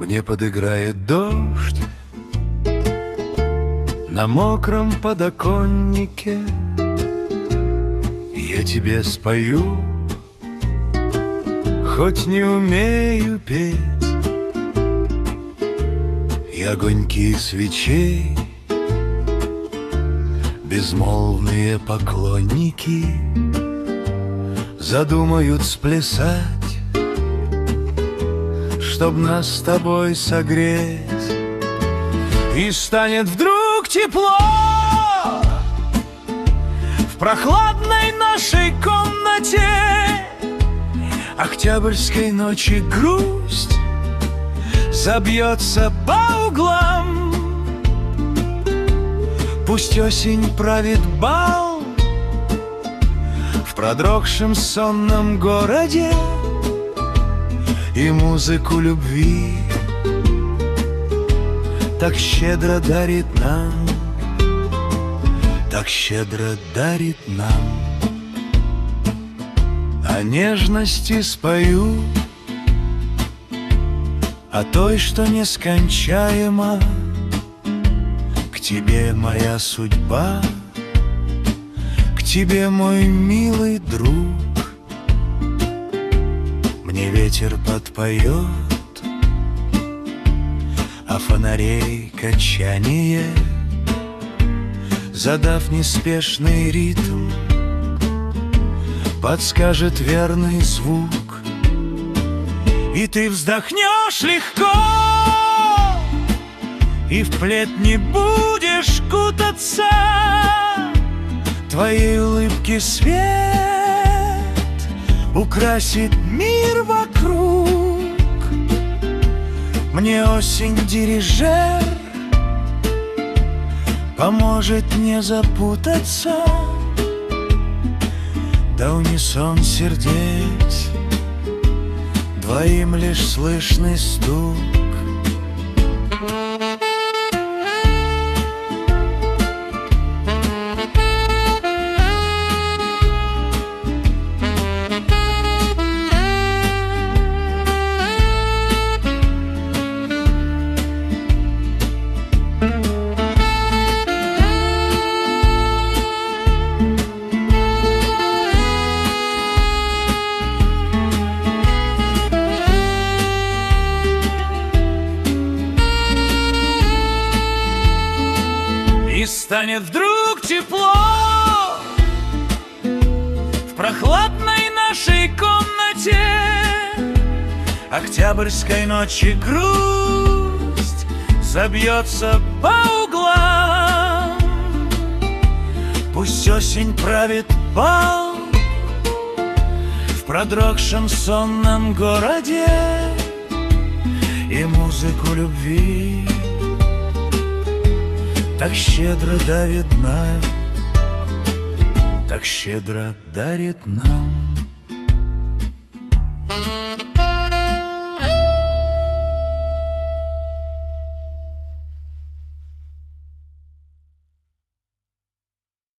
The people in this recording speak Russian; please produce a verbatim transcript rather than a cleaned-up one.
Мне подыграет дождь на мокром подоконнике. Я тебе спою, хоть не умею петь. И огоньки свечей, безмолвные поклонники, задумают сплясать, чтоб нас с тобой согреть. И станет вдруг тепло в прохладной нашей комнате. Октябрьской ночи грусть забьется по углам. Пусть осень правит бал в продрогшем сонном городе, и музыку любви так щедро дарит нам, так щедро дарит нам. О нежности спою, о той, что нескончаема. К тебе моя судьба, к тебе мой милый друг. Мне ветер подпоет, а фонарей качание, задав неспешный ритм, подскажет верный звук. И ты вздохнешь легко, и в плед не будешь кутаться. Твоей улыбки свет украсит мир вокруг. Мне осень дирижер поможет не запутаться. Да унисон сердец двоим лишь слышный стук. И станет вдруг тепло в прохладной нашей комнате. Октябрьской ночи грусть забьется по углам. Пусть осень правит бал в продрогшем сонном городе, и музыку любви так щедро давит нам, так щедро дарит нам.